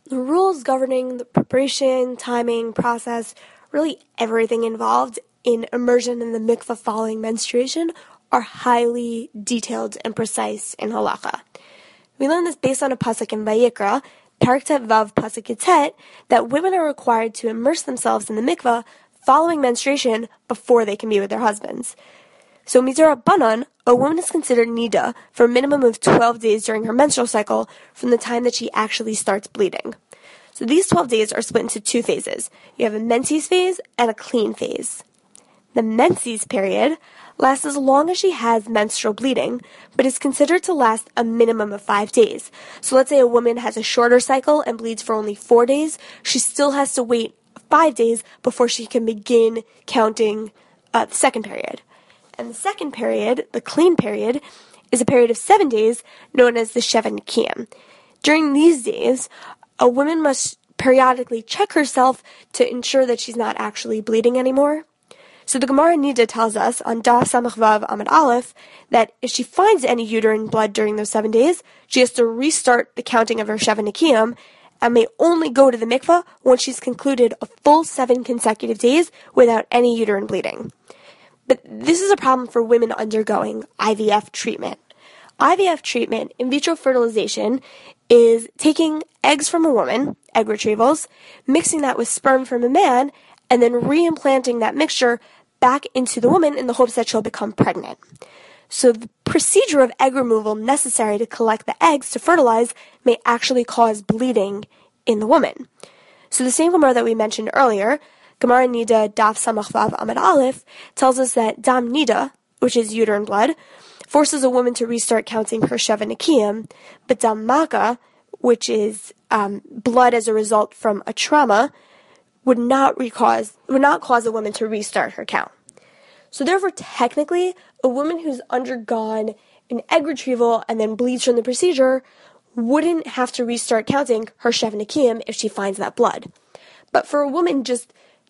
The rules governing the preparation, timing, process, really everything involved in immersion in the mikveh following menstruation are highly detailed and precise in halacha. We learn this based on a pasuk in Vayikra, Parak Tet Vav Pasuk Yitet, that women are required to immerse themselves in the mikveh following menstruation before they can be with their husbands. So Mizra Banan, a woman is considered nida for a minimum of 12 days during her menstrual cycle from the time that she actually starts bleeding. So these 12 days are split into two phases. You have a menses phase and a clean phase. The menses period lasts as long as she has menstrual bleeding, but is considered to last a minimum of 5 days. So let's say a woman has a shorter cycle and bleeds for only 4 days, she still has to wait 5 days before she can begin counting the second period. And the second period, the clean period, is a period of 7 days known as the Shevet Nekiyim. During these days, a woman must periodically check herself to ensure that she's not actually bleeding anymore. So the Gemara Nida tells us on Daf Samach Vav Amud Aleph that if she finds any uterine blood during those 7 days, she has to restart the counting of her Shevet Nekiyim and may only go to the mikveh once she's concluded a full 7 consecutive days without any uterine bleeding. But this is a problem for women undergoing IVF treatment. IVF treatment, in vitro fertilization, is taking eggs from a woman, egg retrievals, mixing that with sperm from a man, and then reimplanting that mixture back into the woman in the hopes that she'll become pregnant. So the procedure of egg removal necessary to collect the eggs to fertilize may actually cause bleeding in the woman. So the same Gemara that we mentioned earlier, Gemara Nida Daf Samach Vav Amud Aleph, tells us that Dam Nida, which is uterine blood, forces a woman to restart counting her Shevet Nekiyim, but Dam Maka, which is blood as a result from a trauma, would not cause a woman to restart her count. So therefore, technically, a woman who's undergone an egg retrieval and then bleeds from the procedure wouldn't have to restart counting her Shevet Nekiyim if she finds that blood. But for a woman just,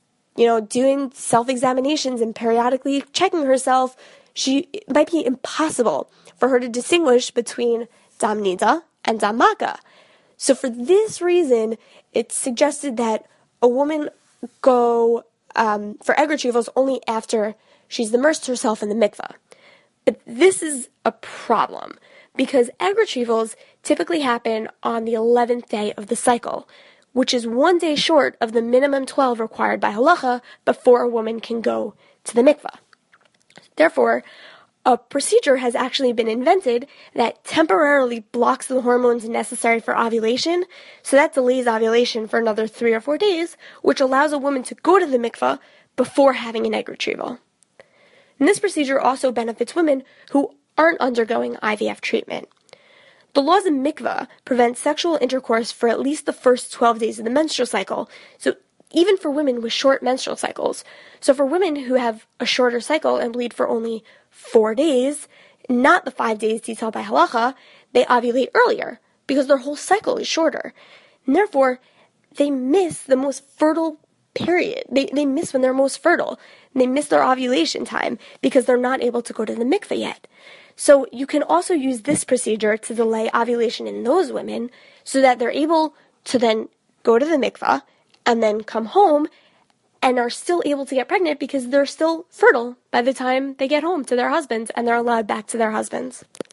doing self-examinations and periodically checking herself, it might be impossible for her to distinguish between Dam Nida and Dam Maka. So for this reason, it's suggested that a woman go for egg retrievals only after she's immersed herself in the mikveh. But this is a problem because egg retrievals typically happen on the 11th day of the cycle, which is 1 day short of the minimum 12 required by halacha before a woman can go to the mikveh. Therefore, a procedure has actually been invented that temporarily blocks the hormones necessary for ovulation, so that delays ovulation for another 3 or 4 days, which allows a woman to go to the mikveh before having an egg retrieval. And this procedure also benefits women who aren't undergoing IVF treatment. The laws of mikveh prevent sexual intercourse for at least the first 12 days of the menstrual cycle, so even for women with short menstrual cycles. So for women who have a shorter cycle and bleed for only 4 days, not the 5 days detailed by halacha, they ovulate earlier because their whole cycle is shorter. And therefore, they miss the most fertile period. They miss when they're most fertile. And they miss their ovulation time because they're not able to go to the mikveh yet. So you can also use this procedure to delay ovulation in those women so that they're able to then go to the mikveh and then come home and are still able to get pregnant because they're still fertile by the time they get home to their husbands and they're allowed back to their husbands.